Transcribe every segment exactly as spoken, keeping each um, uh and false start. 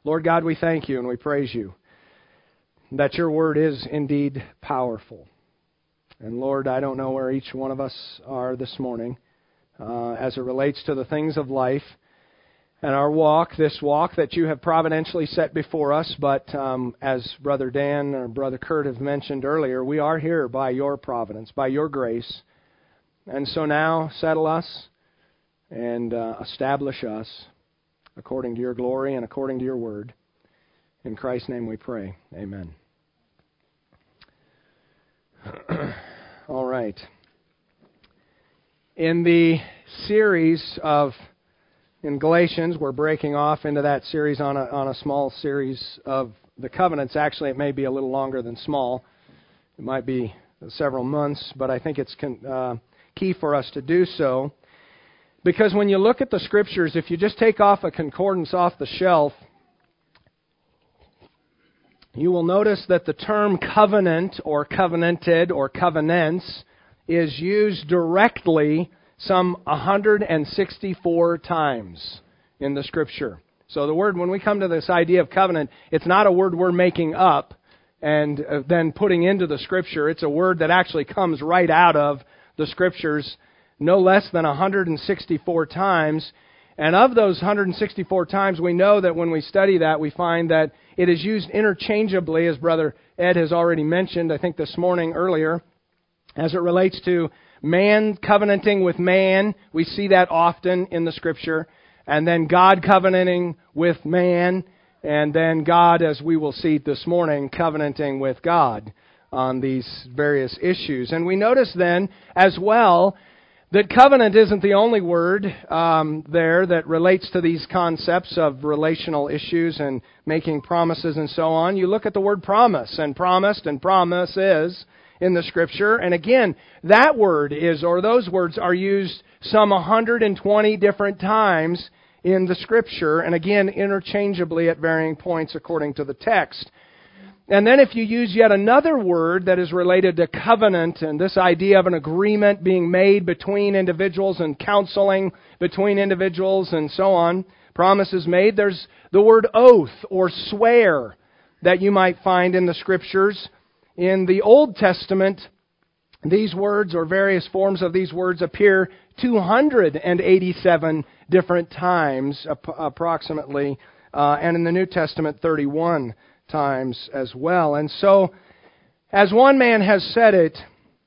Lord God, we thank you and we praise you that your word is indeed powerful. And Lord, I don't know where each one of us are this morning uh, as it relates to the things of life and our walk, this walk that you have providentially set before us. But um, as Brother Dan or Brother Kurt have mentioned earlier, we are here by your providence, by your grace. And so now settle us and uh, establish us according to your glory and according to your word. In Christ's name we pray. Amen. All right. In the series of, in Galatians, we're breaking off into that series on a, on a small series of the covenants. Actually, it may be a little longer than small. It might be several months, but I think it's con, uh, key for us to do so. Because when you look at the Scriptures, if you just take off a concordance off the shelf, you will notice that the term covenant or covenanted or covenants is used directly some one hundred sixty-four times in the Scripture. So the word, when we come to this idea of covenant, it's not a word we're making up and then putting into the Scripture. It's a word that actually comes right out of the Scriptures, no less than one hundred sixty-four times. And of those one hundred sixty-four times, we know that when we study that, we find that it is used interchangeably, as Brother Ed has already mentioned, I think this morning earlier, as it relates to man covenanting with man. We see that often in the Scripture. And then God covenanting with man. And then God, as we will see this morning, covenanting with God on these various issues. And we notice then, as well, that covenant isn't the only word um, there that relates to these concepts of relational issues and making promises and so on. You look at the word promise, and promised and promises in the Scripture. And again, that word is, or those words are used some one hundred twenty different times in the Scripture, and again, interchangeably at varying points according to the text. And then if you use yet another word that is related to covenant and this idea of an agreement being made between individuals and counseling between individuals and so on, promises made, there's the word oath or swear that you might find in the Scriptures. In the Old Testament, these words or various forms of these words appear two hundred eighty-seven different times approximately, uh, and in the New Testament thirty-one times as well. And so, as one man has said it,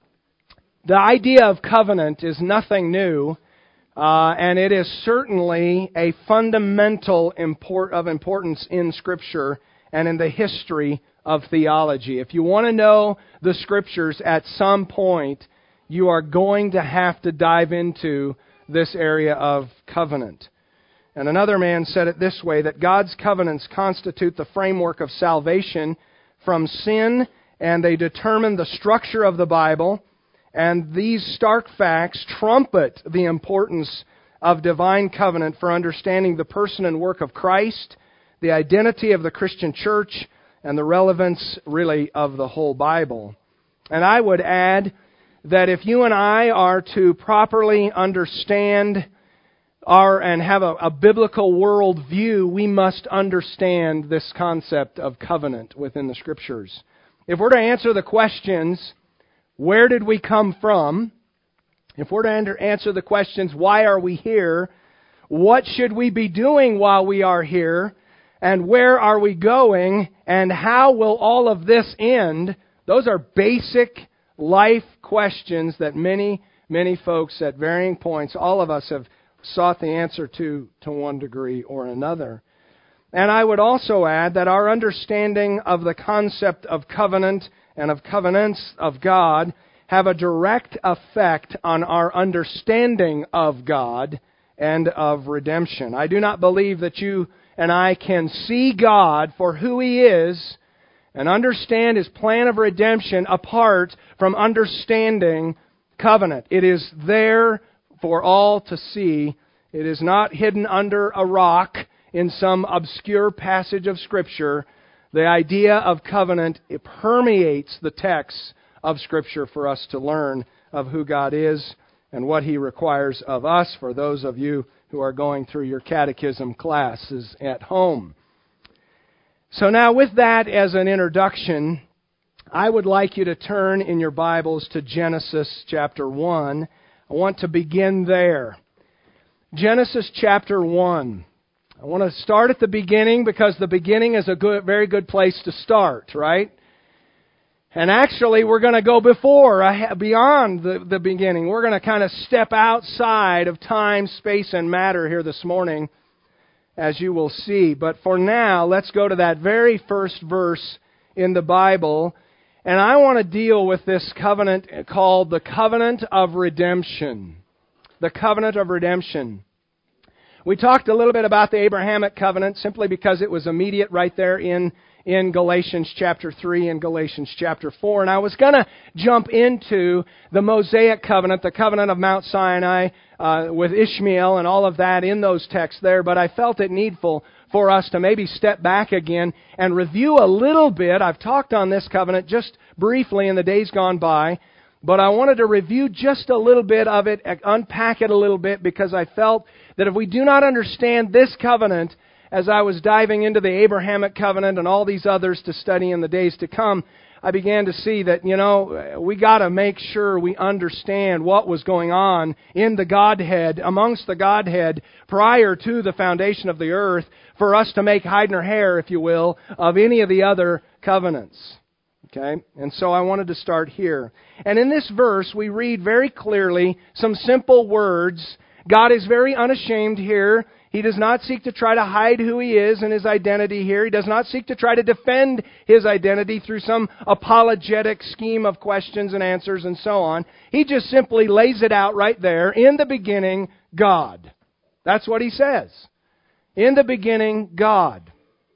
the idea of covenant is nothing new, uh, and it is certainly a fundamental import of importance in Scripture and in the history of theology. If you want to know the Scriptures at some point, you are going to have to dive into this area of covenant. And another man said it this way, that God's covenants constitute the framework of salvation from sin, and they determine the structure of the Bible. And these stark facts trumpet the importance of divine covenant for understanding the person and work of Christ, the identity of the Christian church, and the relevance, really, of the whole Bible. And I would add that if you and I are to properly understand Are, and have a, a biblical worldview, we must understand this concept of covenant within the Scriptures. If we're to answer the questions, where did we come from? If we're to answer the questions, why are we here? What should we be doing while we are here? And where are we going? And how will all of this end? Those are basic life questions that many, many folks at varying points, all of us have sought the answer to to one degree or another. And I would also add that our understanding of the concept of covenant and of covenants of God have a direct effect on our understanding of God and of redemption. I do not believe that you and I can see God for who He is and understand His plan of redemption apart from understanding covenant. It is there for all to see. It is not hidden under a rock in some obscure passage of Scripture. The idea of covenant, it permeates the texts of Scripture for us to learn of who God is and what He requires of us, for those of you who are going through your catechism classes at home. So now with that as an introduction, I would like you to turn in your Bibles to Genesis chapter one. I want to begin there. Genesis chapter one. I want to start at the beginning because the beginning is a good, very good place to start, right? And actually, we're going to go before, beyond the, the beginning. We're going to kind of step outside of time, space, and matter here this morning, as you will see. But for now, let's go to that very first verse in the Bible. And I want to deal with this covenant called the Covenant of Redemption. The Covenant of Redemption. We talked a little bit about the Abrahamic covenant simply because it was immediate right there in in Galatians chapter three and Galatians chapter four. And I was going to jump into the Mosaic covenant, the covenant of Mount Sinai uh, with Ishmael and all of that in those texts there. But I felt it needful for us to maybe step back again and review a little bit. I've talked on this covenant just briefly in the days gone by. But I wanted to review just a little bit of it, unpack it a little bit, because I felt that if we do not understand this covenant, as I was diving into the Abrahamic covenant and all these others to study in the days to come, I began to see that, you know, we got to make sure we understand what was going on in the Godhead, amongst the Godhead, prior to the foundation of the earth, for us to make hide nor hair, if you will, of any of the other covenants. Okay? And so I wanted to start here. And in this verse, we read very clearly some simple words. God is very unashamed here. He does not seek to try to hide who He is and His identity here. He does not seek to try to defend His identity through some apologetic scheme of questions and answers and so on. He just simply lays it out right there. In the beginning, God. That's what He says. In the beginning, God.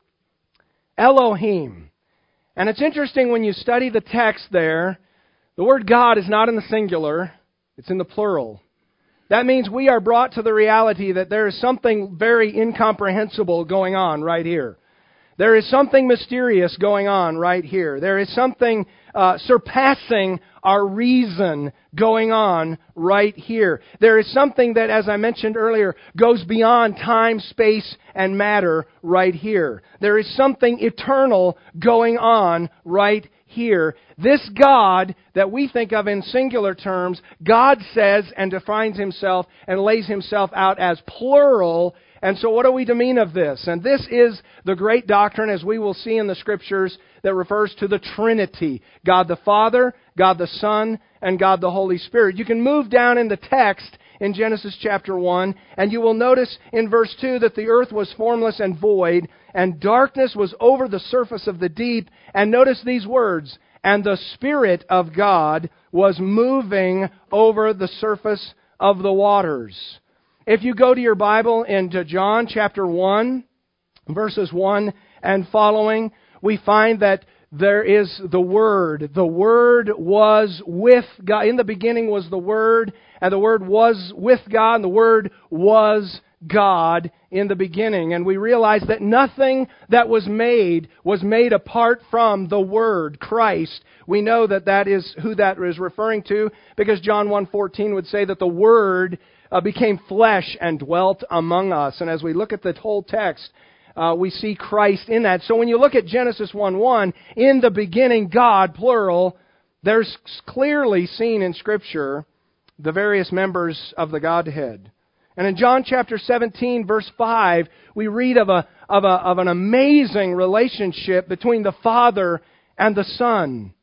Elohim. And it's interesting when you study the text there, the word God is not in the singular, it's in the plural. That means we are brought to the reality that there is something very incomprehensible going on right here. There is something mysterious going on right here. There is something uh, surpassing our reason going on right here. There is something that, as I mentioned earlier, goes beyond time, space, and matter right here. There is something eternal going on right here. This God that we think of in singular terms, God says and defines Himself and lays Himself out as plural. And so what are we to mean of this? And this is the great doctrine, as we will see in the Scriptures, that refers to the Trinity. God the Father, God the Son, and God the Holy Spirit. You can move down in the text in Genesis chapter one, and you will notice in verse two that the earth was formless and void, and darkness was over the surface of the deep. And notice these words, and the Spirit of God was moving over the surface of the waters. If you go to your Bible into John chapter one, verses one and following, we find that there is the Word. The Word was with God. In the beginning was the Word, and the Word was with God, and the Word was God in the beginning. And we realize that nothing that was made was made apart from the Word, Christ. We know that that is who that is referring to, because John one fourteen would say that the Word uh, became flesh and dwelt among us. And as we look at the whole text, Uh, we see Christ in that. So when you look at Genesis one one, in the beginning, God, plural, there's clearly seen in Scripture the various members of the Godhead. And in John chapter seventeen, verse five, we read of a of a of an amazing relationship between the Father and the Son.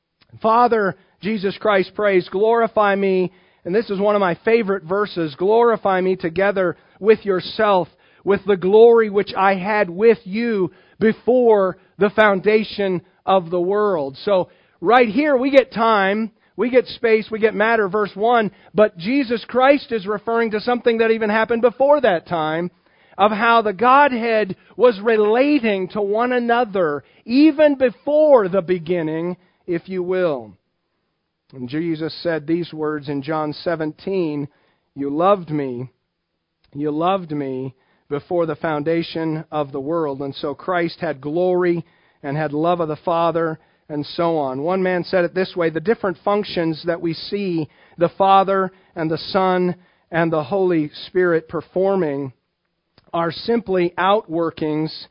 Father, Jesus Christ prays, glorify me, and this is one of my favorite verses, glorify me together with yourself, with the glory which I had with you before the foundation of the world. So right here we get time, we get space, we get matter, verse one, but Jesus Christ is referring to something that even happened before that time, of how the Godhead was relating to one another even before the beginning, if you will. And Jesus said these words in John seventeen, you loved me, you loved me, before the foundation of the world. And so Christ had glory and had love of the Father and so on. One man said it this way, the different functions that we see the Father and the Son and the Holy Spirit performing are simply outworkings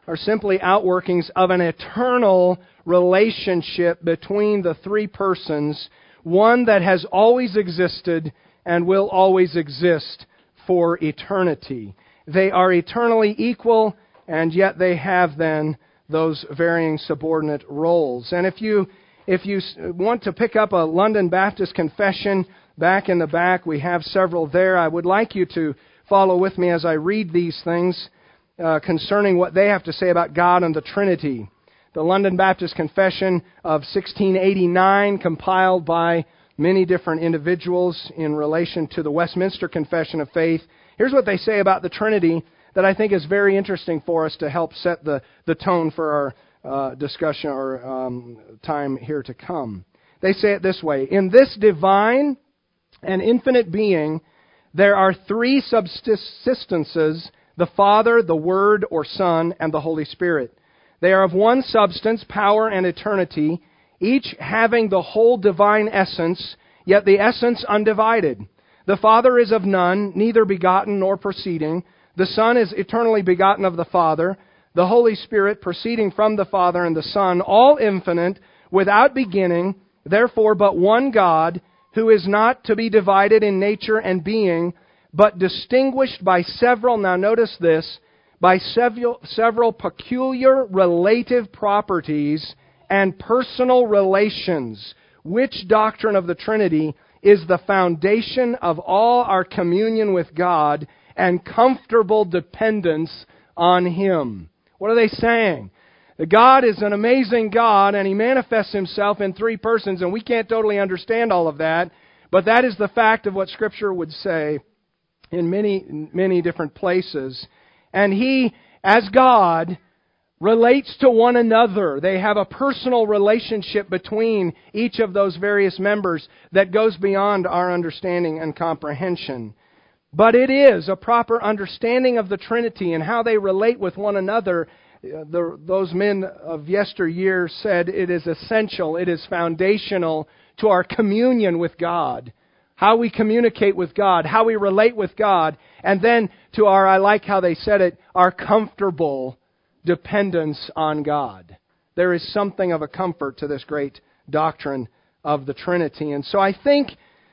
are simply outworkings of an eternal relationship between the three persons, one that has always existed and will always exist for eternity. They are eternally equal, and yet they have then those varying subordinate roles. And if you if you want to pick up a London Baptist Confession, back in the back, we have several there. I would like you to follow with me as I read these things uh, concerning what they have to say about God and the Trinity. The London Baptist Confession of sixteen eighty-nine, compiled by many different individuals in relation to the Westminster Confession of Faith. Here's what they say about the Trinity that I think is very interesting for us to help set the, the tone for our uh, discussion or um, time here to come. They say it this way: in this divine and infinite being, there are three subsistences: the Father, the Word or Son, and the Holy Spirit. They are of one substance, power, and eternity, each having the whole divine essence, yet the essence undivided. The Father is of none, neither begotten nor proceeding. The Son is eternally begotten of the Father. The Holy Spirit proceeding from the Father and the Son, all infinite, without beginning, therefore but one God, who is not to be divided in nature and being, but distinguished by several, now notice this, by several, several peculiar relative properties and personal relations, which doctrine of the Trinity is the foundation of all our communion with God and comfortable dependence on Him. What are they saying? That God is an amazing God, and He manifests Himself in three persons, and we can't totally understand all of that, but that is the fact of what Scripture would say in many, many different places. And He, as God, relates to one another. They have a personal relationship between each of those various members that goes beyond our understanding and comprehension. But it is a proper understanding of the Trinity and how they relate with one another. The, those men of yesteryear said it is essential, it is foundational to our communion with God. How we communicate with God, how we relate with God, and then to our, I like how they said it, our comfortable dependence on God. There is something of a comfort to this great doctrine of the Trinity. And so I think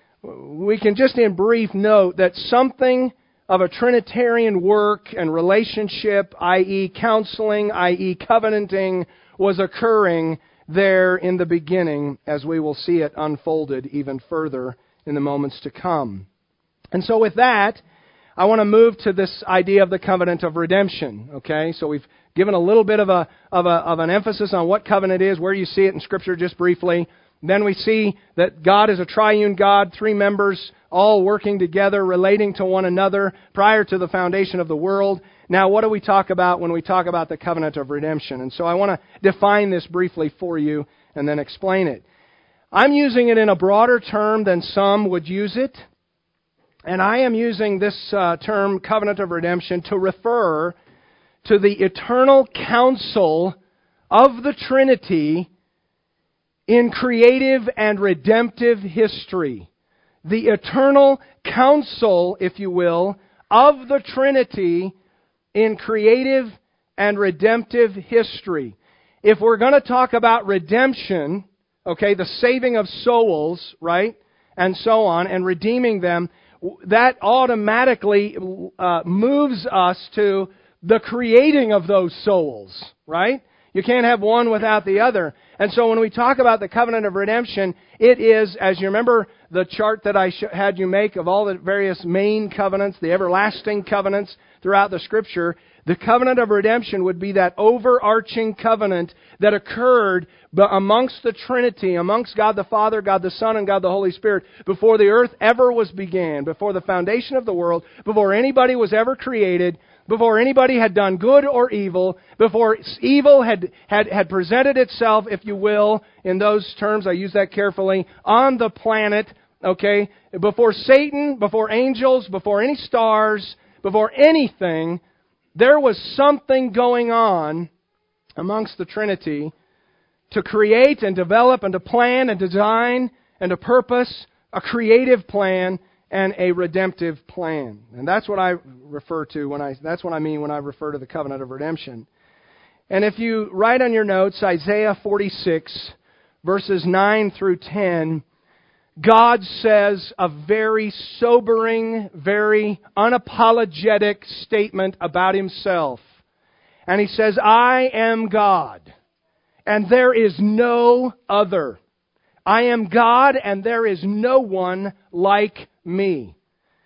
we can just in brief note that something of a Trinitarian work and relationship, that is counseling, that is covenanting, was occurring there in the beginning, as we will see it unfolded even further in the moments to come. And so with that, I want to move to this idea of the covenant of redemption. Okay, so we've given a little bit of a of a of an emphasis on what covenant is, where you see it in Scripture just briefly. Then we see that God is a triune God, three members, all working together, relating to one another prior to the foundation of the world. Now, what do we talk about when we talk about the covenant of redemption? And so I want to define this briefly for you and then explain it. I'm using it in a broader term than some would use it. And I am using this uh, term, covenant of redemption, to refer to the eternal counsel of the Trinity in creative and redemptive history. The eternal counsel, if you will, of the Trinity in creative and redemptive history. If we're going to talk about redemption, okay, the saving of souls, right, and so on, and redeeming them, that automatically uh, moves us to the creating of those souls, right? You can't have one without the other. And so when we talk about the covenant of redemption, it is, as you remember the chart that I sh- had you make of all the various main covenants, the everlasting covenants throughout the Scripture, the covenant of redemption would be that overarching covenant that occurred amongst the Trinity, amongst God the Father, God the Son, and God the Holy Spirit before the earth ever was began, before the foundation of the world, before anybody was ever created, before anybody had done good or evil, before evil had, had, had presented itself, if you will, in those terms, I use that carefully, on the planet, okay, before Satan, before angels, before any stars, before anything, there was something going on amongst the Trinity to create and develop and to plan and design and to purpose a creative plan and a redemptive plan. And that's what I refer to when I, that's what I mean when I refer to the covenant of redemption. And if you write on your notes, Isaiah forty-six, verses nine through ten, God says a very sobering, very unapologetic statement about Himself. And He says, I am God, and there is no other. I am God, and there is no one like me.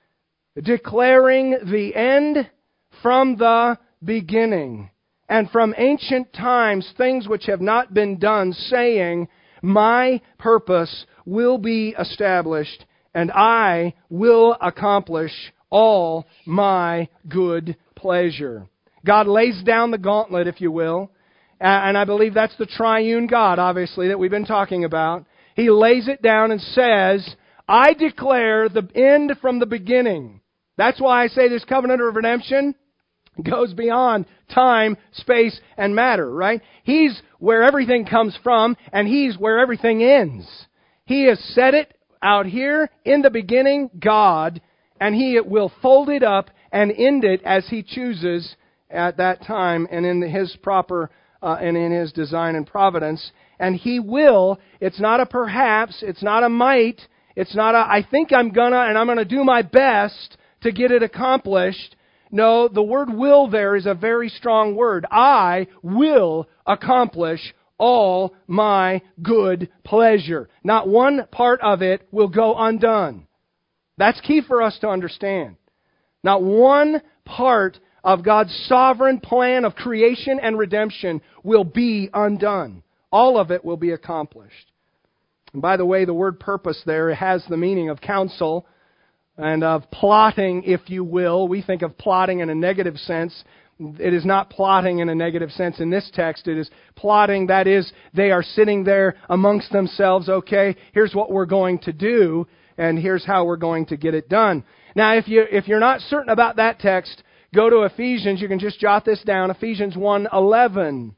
Declaring the end from the beginning, and from ancient times things which have not been done, saying, my purpose will be established, and I will accomplish all my good pleasure. God lays down the gauntlet, if you will, and I believe that's the triune God, obviously, that we've been talking about. He lays it down and says, I declare the end from the beginning. That's why I say this covenant of redemption goes beyond time, space, and matter, right? He's where everything comes from, and He's where everything ends. He has set it out here in the beginning, God, and He will fold it up and end it as He chooses at that time and in His proper uh, and in His design and providence. And He will, it's not a perhaps, it's not a might, it's not a I think I'm gonna and I'm gonna do my best to get it accomplished. No, the word will there is a very strong word. I will accomplish all my good pleasure. Not one part of it will go undone. That's key for us to understand. Not one part of God's sovereign plan of creation and redemption will be undone. All of it will be accomplished. And by the way, the word purpose there has the meaning of counsel and of plotting, if you will. We think of plotting in a negative sense. It is not plotting in a negative sense in this text. It is plotting, that is, they are sitting there amongst themselves, okay, here's what we're going to do, and here's how we're going to get it done. Now, if, you, if you're not certain about that text, go to Ephesians. You can just jot this down, Ephesians one eleven.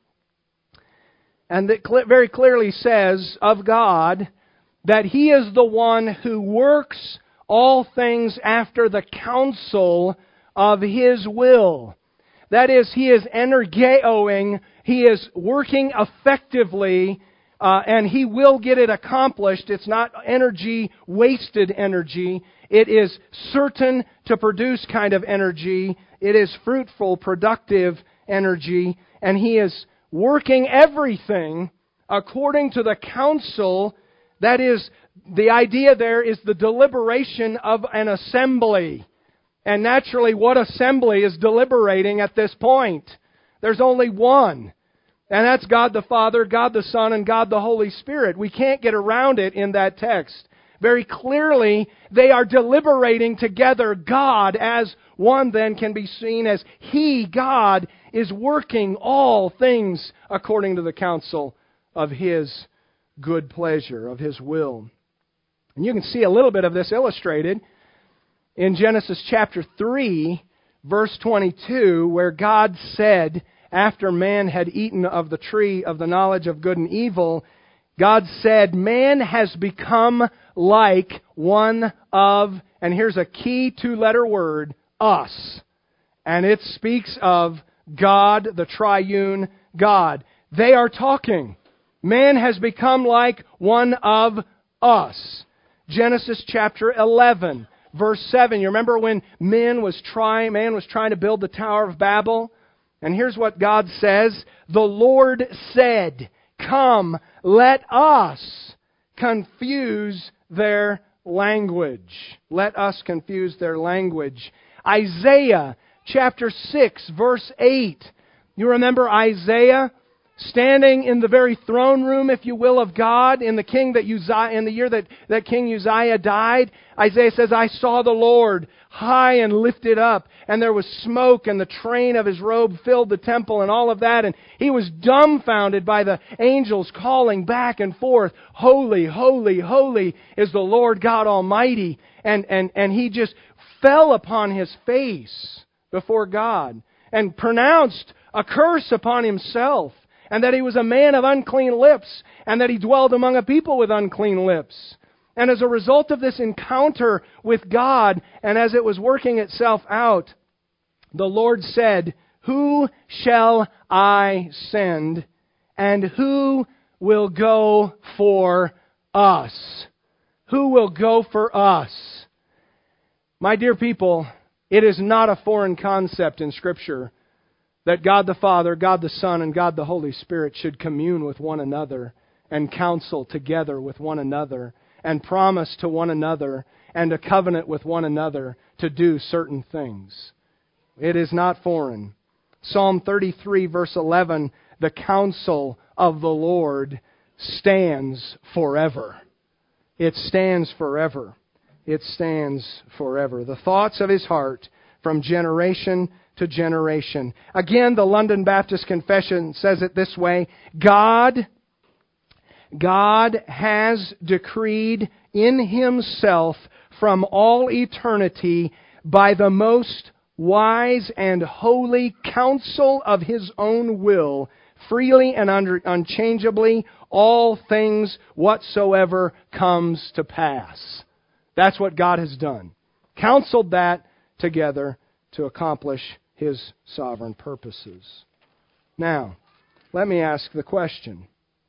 And it very clearly says of God that He is the one who works all things after the counsel of His will. That is, He is energeoing, He is working effectively, uh, and He will get it accomplished. It's not energy, wasted energy. It is certain to produce kind of energy. It is fruitful, productive energy, and He is working everything according to the counsel. That is, the idea there is the deliberation of an assembly. And naturally, what assembly is deliberating at this point? There's only one. And that's God the Father, God the Son, and God the Holy Spirit. We can't get around it in that text. Very clearly, they are deliberating together. God as one then can be seen as He, God, is working all things according to the counsel of His good pleasure, of His will. And you can see a little bit of this illustrated in Genesis chapter three, verse twenty-two, where God said, after man had eaten of the tree of the knowledge of good and evil, God said, man has become like one of, and here's a key two-letter word, us. And it speaks of God, the triune God. They are talking. Man has become like one of us. Genesis chapter eleven, verse seven. You remember when man was trying, man was trying to build the Tower of Babel? And here's what God says. The Lord said, come, let us confuse their language. Let us confuse their language. Isaiah chapter six, verse eight. You remember Isaiah standing in the very throne room, if you will, of God in the king that Uzziah, in the year that, that King Uzziah died. Isaiah says, I saw the Lord high and lifted up, and there was smoke, and the train of His robe filled the temple, and all of that. And He was dumbfounded by the angels calling back and forth, holy, holy, holy is the Lord God Almighty. And, and, and He just fell upon His face before God and pronounced a curse upon Himself, and that He was a man of unclean lips, and that He dwelled among a people with unclean lips. And as a result of this encounter with God, and as it was working itself out, the Lord said, Who shall I send? And who will go for us? Who will go for us? My dear people, it is not a foreign concept in Scripture that God the Father, God the Son, and God the Holy Spirit should commune with one another and counsel together with one another and promise to one another and a covenant with one another to do certain things. It is not foreign. Psalm thirty-three, verse eleven, the counsel of the Lord stands forever. It stands forever. It stands forever. The thoughts of His heart from generation to generation. Again, the London Baptist Confession says it this way: God, God has decreed in Himself from all eternity by the most wise and holy counsel of His own will, freely and under, unchangeably, all things whatsoever comes to pass. That's what God has done. Counseled that together to accomplish His sovereign purposes. Now, let me ask the question.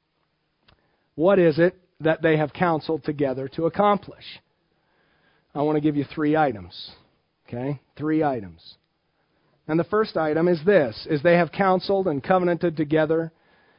What is it that they have counseled together to accomplish? I want to give you three items. Okay? Three items. And the first item is this, is they have counseled and covenanted together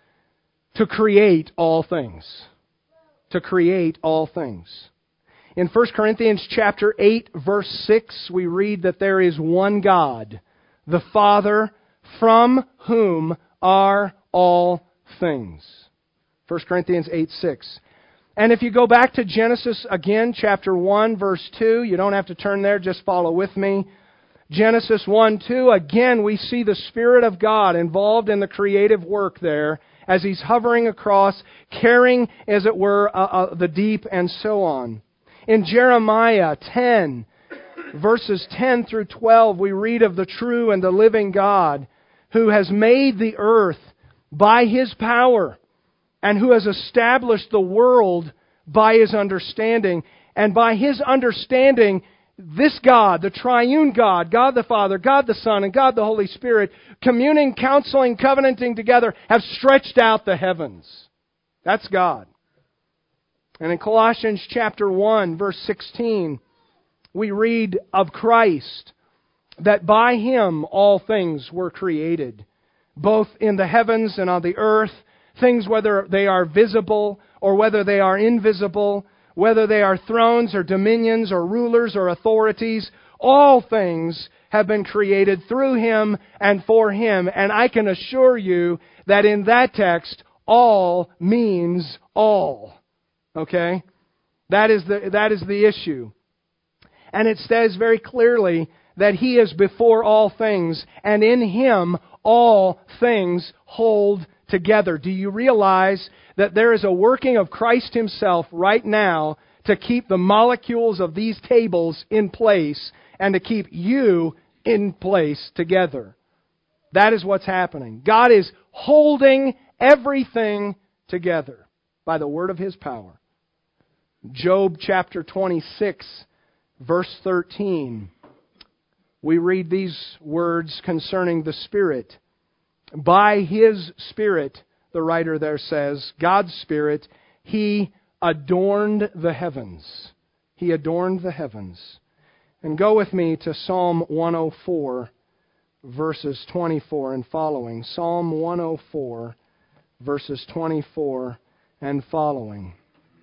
to create all things. To create all things. In First Corinthians chapter eight, verse six, we read that there is one God, the Father, from whom are all things. First Corinthians eight, six. And if you go back to Genesis again, chapter one, verse two, you don't have to turn there, just follow with me. Genesis one, two, again we see the Spirit of God involved in the creative work there as He's hovering across, carrying, as it were, uh, uh, the deep and so on. In Jeremiah ten, verses ten through twelve, we read of the true and the living God who has made the earth by His power, and who has established the world by His understanding. And by His understanding, this God, the triune God, God the Father, God the Son, and God the Holy Spirit, communing, counseling, covenanting together, have stretched out the heavens. That's God. And in Colossians chapter one, verse sixteen, we read of Christ, that by Him all things were created, both in the heavens and on the earth, things whether they are visible or whether they are invisible, whether they are thrones or dominions or rulers or authorities, all things have been created through Him and for Him. And I can assure you that in that text, all means all. Okay? That is the, that is the issue. And it says very clearly that He is before all things, and in Him all things hold together. Do you realize that there is a working of Christ Himself right now to keep the molecules of these tables in place and to keep you in place together? That is what's happening. God is holding everything together by the word of His power. Job chapter twenty-six, verse thirteen. We read these words concerning the Spirit. By His Spirit, the writer there says, God's Spirit, He adorned the heavens. He adorned the heavens. And go with me to Psalm one oh four, verses twenty-four and following. Psalm one oh four, verses twenty-four and following.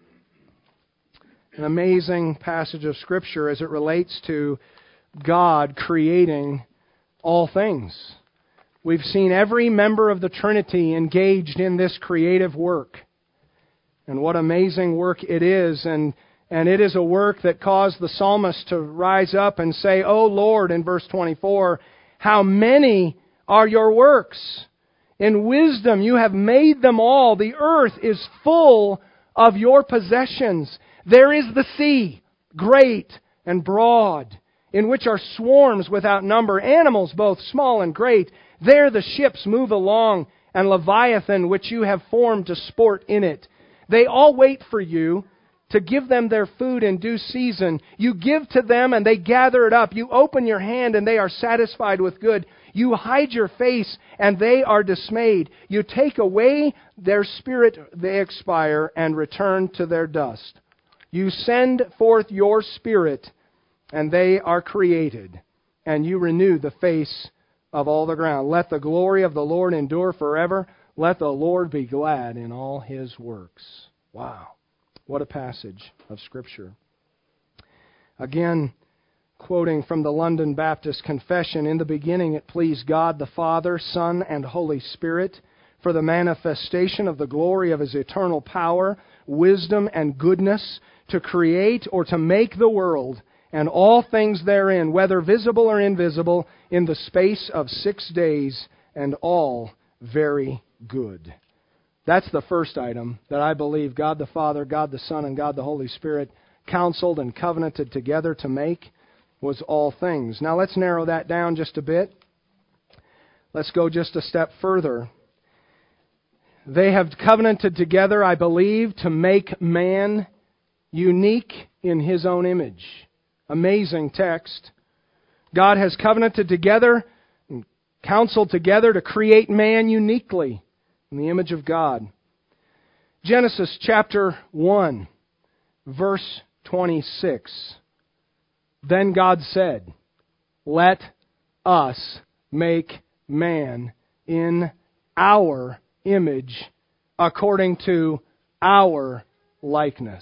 An amazing passage of Scripture as it relates to God creating all things. We've seen every member of the Trinity engaged in this creative work. And what amazing work it is. And, and it is a work that caused the psalmist to rise up and say, O Lord, in verse twenty-four, how many are your works? In wisdom you have made them all. The earth is full of your possessions. There is the sea, great and broad, in which are swarms without number, animals both small and great. There the ships move along, and Leviathan, which you have formed to sport in it. They all wait for you to give them their food in due season. You give to them, and they gather it up. You open your hand, and they are satisfied with good. You hide your face, and they are dismayed. You take away their spirit, they expire, and return to their dust. You send forth your Spirit, and they are created, and you renew the face of all the ground. Let the glory of the Lord endure forever. Let the Lord be glad in all His works. Wow. What a passage of Scripture. Again, quoting from the London Baptist Confession, in the beginning it pleased God the Father, Son, and Holy Spirit for the manifestation of the glory of His eternal power, wisdom, and goodness to create or to make the world and all things therein, whether visible or invisible, in the space of six days, and all very good. That's the first item that I believe God the Father, God the Son, and God the Holy Spirit counseled and covenanted together to make, was all things. Now let's narrow that down just a bit. Let's go just a step further. They have covenanted together, I believe, to make man unique in His own image. Amazing text. God has covenanted together and counseled together to create man uniquely in the image of God. Genesis chapter one, verse twenty-six. Then God said, "Let us make man in our image, according to our likeness."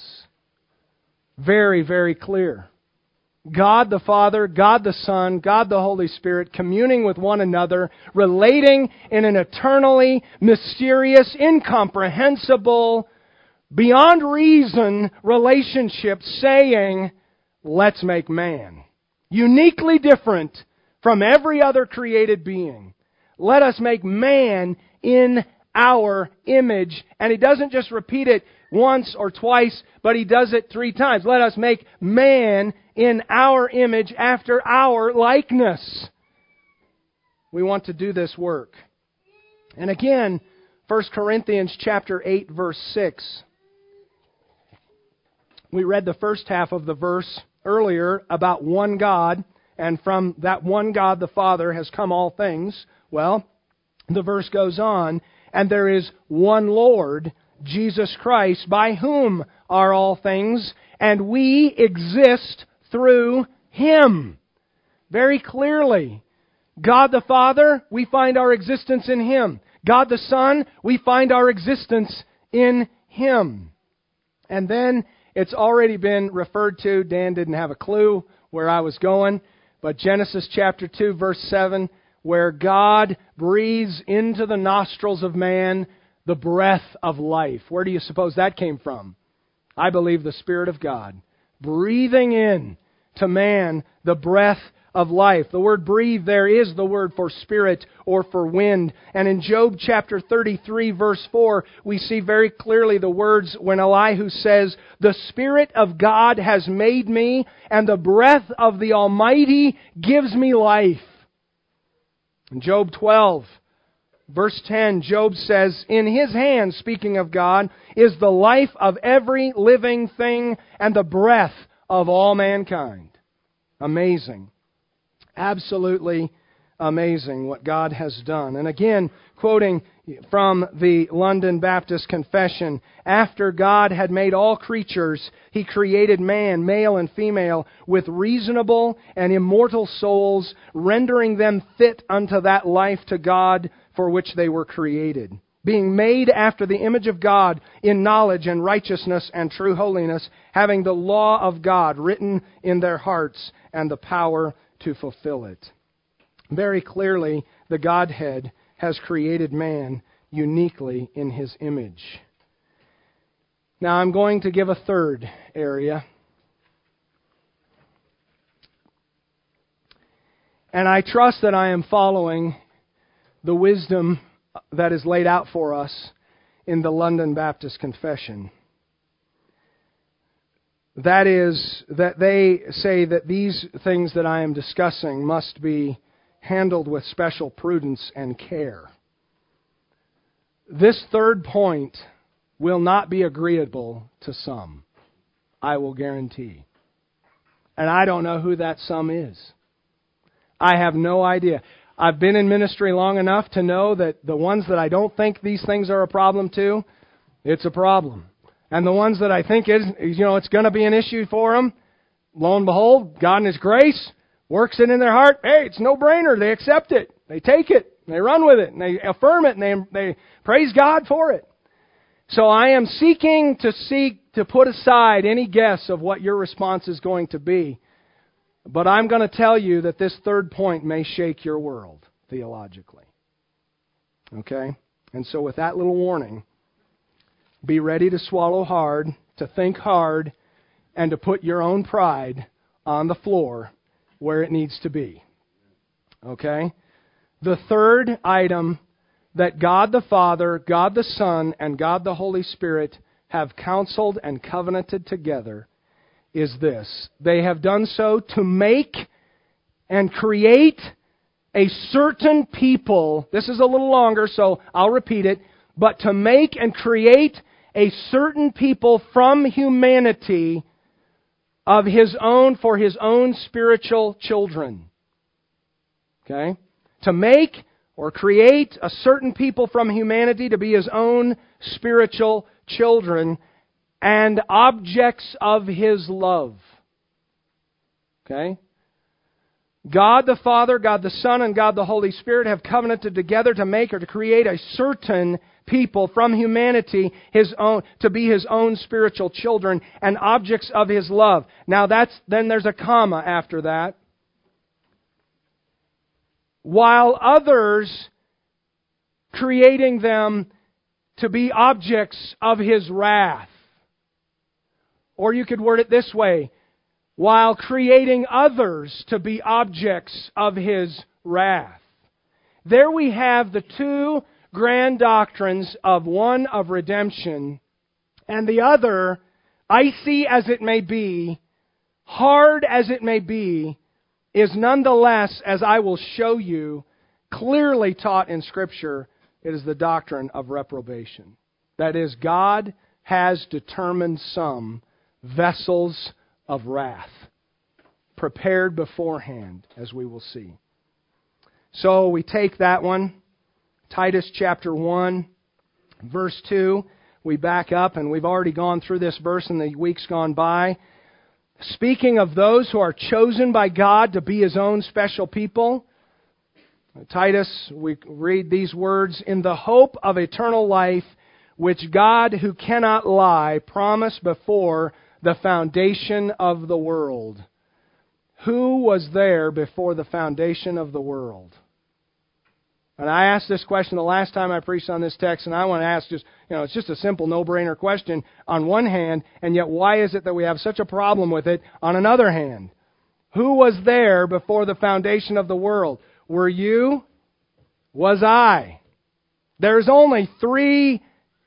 Very, very clear. God the Father, God the Son, God the Holy Spirit communing with one another, relating in an eternally mysterious, incomprehensible, beyond reason relationship, saying, "Let's make man." Uniquely different from every other created being. Let us make man in our image. And He doesn't just repeat it once or twice, but He does it three times. Let us make man in our image, after our likeness. We want to do this work. And again, First Corinthians chapter eight, verse six. We read the first half of the verse earlier about one God, and from that one God, the Father, has come all things. Well, the verse goes on, and there is one Lord, Jesus Christ, by whom are all things, and we exist through Him. Very clearly, God the Father, we find our existence in Him. God the Son, we find our existence in Him. And then it's already been referred to. Dan didn't have a clue where I was going. But Genesis chapter two, verse seven, where God breathes into the nostrils of man the breath of life. Where do you suppose that came from? I believe the Spirit of God breathing in to man the breath of life. The word breathe there is the word for spirit or for wind. And in Job chapter thirty-three, verse four, we see very clearly the words when Elihu says, "The Spirit of God has made me, and the breath of the Almighty gives me life." In Job twelve, verse ten, Job says, "In His hand," speaking of God, "is the life of every living thing and the breath of all mankind." Amazing. Absolutely amazing what God has done. And again, quoting from the London Baptist Confession, after God had made all creatures, He created man, male and female, with reasonable and immortal souls, rendering them fit unto that life to God for which they were created. Being made after the image of God in knowledge and righteousness and true holiness, having the law of God written in their hearts and the power to fulfill it. Very clearly, the Godhead has created man uniquely in His image. Now I'm going to give a third area. And I trust that I am following the wisdom that is laid out for us in the London Baptist Confession. That is, that they say that these things that I am discussing must be handled with special prudence and care. This third point will not be agreeable to some, I will guarantee. And I don't know who that some is. I have no idea. I've been in ministry long enough to know that the ones that I don't think these things are a problem to, it's a problem. And the ones that I think is, you know, it's going to be an issue for them, lo and behold, God in His grace works it in their heart. Hey, it's no brainer. They accept it. They take it. They run with it. And they affirm it. And they, they praise God for it. So I am seeking to seek to put aside any guess of what your response is going to be. But I'm going to tell you that this third point may shake your world theologically. Okay? And so with that little warning, be ready to swallow hard, to think hard, and to put your own pride on the floor where it needs to be. Okay? The third item that God the Father, God the Son, and God the Holy Spirit have counseled and covenanted together is this. They have done so to make and create a certain people. This is a little longer, so I'll repeat it. But to make and create a certain people from humanity of His own, for His own spiritual children. Okay? To make or create a certain people from humanity to be His own spiritual children and objects of His love. Okay? God the Father, God the Son, and God the Holy Spirit have covenanted together to make or to create a certain people from humanity His own, to be His own spiritual children and objects of His love. Now that's, then there's a comma after that. While others creating them to be objects of His wrath. Or you could word it this way, while creating others to be objects of His wrath. There we have the two grand doctrines of one of redemption and the other, icy as it may be, hard as it may be, is nonetheless, as I will show you, clearly taught in Scripture. It is the doctrine of reprobation. That is, God has determined some vessels of wrath, prepared beforehand, as we will see. So we take that one, Titus chapter one, verse two. We back up, and we've already gone through this verse in the weeks gone by. Speaking of those who are chosen by God to be His own special people, Titus, we read these words, in the hope of eternal life, which God, who cannot lie, promised before the foundation of the world. Who was there before the foundation of the world? And I asked this question the last time I preached on this text, and I want to ask just, you know, it's just a simple no-brainer question on one hand, and yet why is it that we have such a problem with it on another hand? Who was there before the foundation of the world? Were you? Was I? There's only three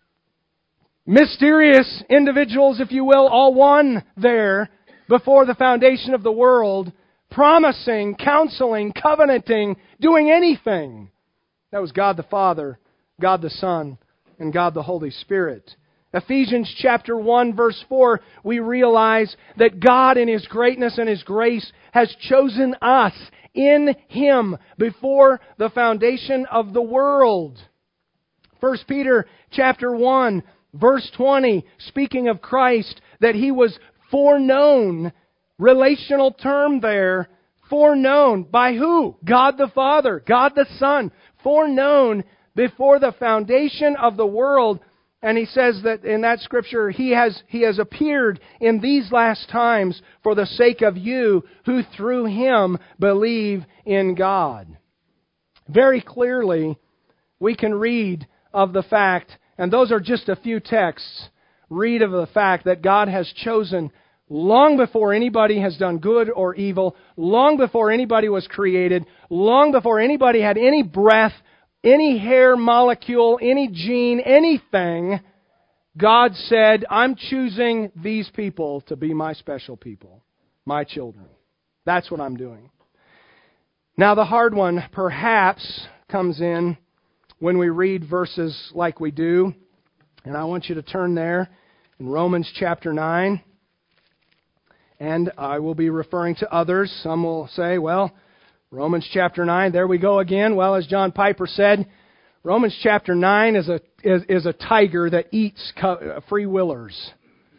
mysterious individuals, if you will, all one there before the foundation of the world, promising, counseling, covenanting, doing anything. That was God the Father, God the Son, and God the Holy Spirit. Ephesians chapter one, verse four, we realize that God in His greatness and His grace has chosen us in Him before the foundation of the world. First Peter chapter one, verse twenty, speaking of Christ, that He was foreknown, relational term there, foreknown by who? God the Father, God the Son, foreknown before the foundation of the world. And he says that in that scripture, He has, He has appeared in these last times for the sake of you who through Him believe in God. Very clearly, we can read of the fact, and those are just a few texts, read of the fact that God has chosen long before anybody has done good or evil, long before anybody was created, long before anybody had any breath, any hair molecule, any gene, anything, God said, I'm choosing these people to be my special people, my children. That's what I'm doing. Now the hard one perhaps comes in when we read verses like we do, and I want you to turn there in Romans chapter nine. And I will be referring to others. Some will say, well, Romans chapter nine, there we go again. Well, as John Piper said, Romans chapter nine is a is, is a tiger that eats co- free willers.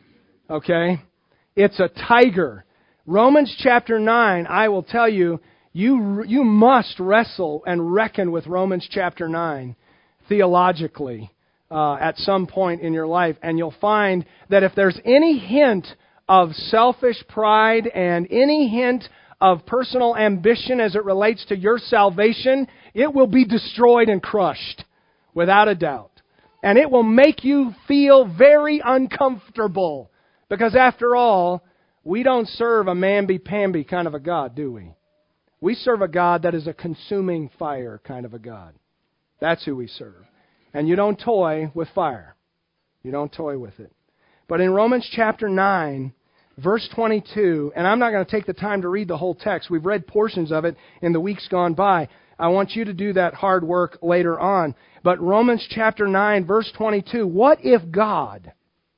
Okay? It's a tiger. Romans chapter nine, I will tell you, you you must wrestle and reckon with Romans chapter nine theologically uh, at some point in your life. And you'll find that if there's any hint of selfish pride and any hint of personal ambition as it relates to your salvation, it will be destroyed and crushed, without a doubt. And it will make you feel very uncomfortable. Because after all, we don't serve a mamby-pamby kind of a God, do we? We serve a God that is a consuming fire kind of a God. That's who we serve. And you don't toy with fire. You don't toy with it. But in Romans chapter nine, verse twenty-two, and I'm not going to take the time to read the whole text. We've read portions of it in the weeks gone by. I want you to do that hard work later on. But Romans chapter nine, verse twenty-two, what if God,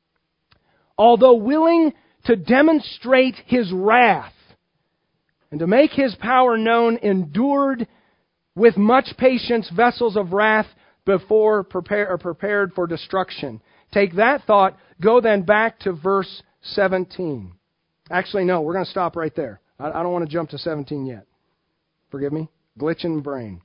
although willing to demonstrate His wrath and to make His power known, endured with much patience vessels of wrath before prepare, or prepared for destruction? Take that thought, go then back to verse seventeen. Actually, no, we're going to stop right there. I, I don't want to jump to seventeen yet. Forgive me. Glitching brain.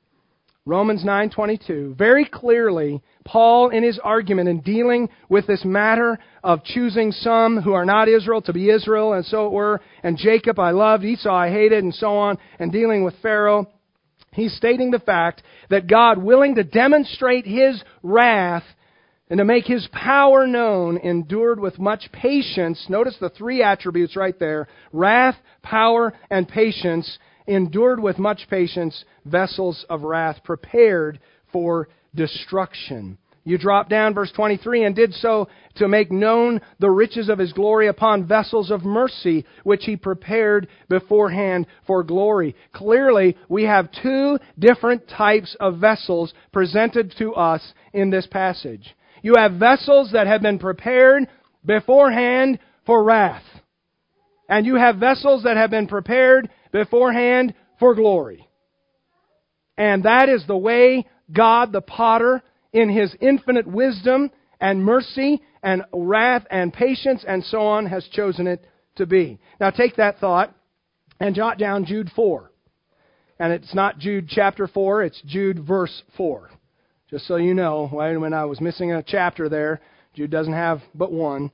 Romans nine twenty-two. Very clearly, Paul in his argument in dealing with this matter of choosing some who are not Israel to be Israel, and so it were, and Jacob I loved, Esau I hated, and so on, and dealing with Pharaoh, he's stating the fact that God, willing to demonstrate His wrath and to make His power known, endured with much patience. Notice the three attributes right there. Wrath, power, and patience. Endured with much patience vessels of wrath prepared for destruction. You drop down verse twenty-three, and did so to make known the riches of His glory upon vessels of mercy, which He prepared beforehand for glory. Clearly, we have two different types of vessels presented to us in this passage. You have vessels that have been prepared beforehand for wrath. And you have vessels that have been prepared beforehand for glory. And that is the way God the potter, in His infinite wisdom and mercy and wrath and patience and so on, has chosen it to be. Now take that thought and jot down Jude four. And it's not Jude chapter four, it's Jude verse four. Just so you know, when I was missing a chapter there, Jude doesn't have but one.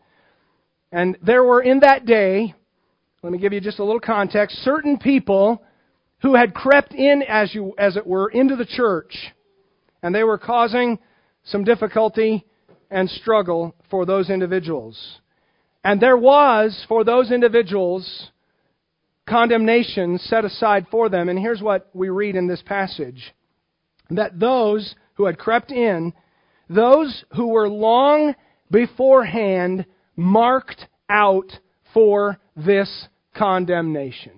And there were in that day, let me give you just a little context, certain people who had crept in, as you, as it were, into the church. And they were causing some difficulty and struggle for those individuals. And there was, for those individuals, condemnation set aside for them. And here's what we read in this passage. That those who had crept in, those who were long beforehand marked out for this condemnation.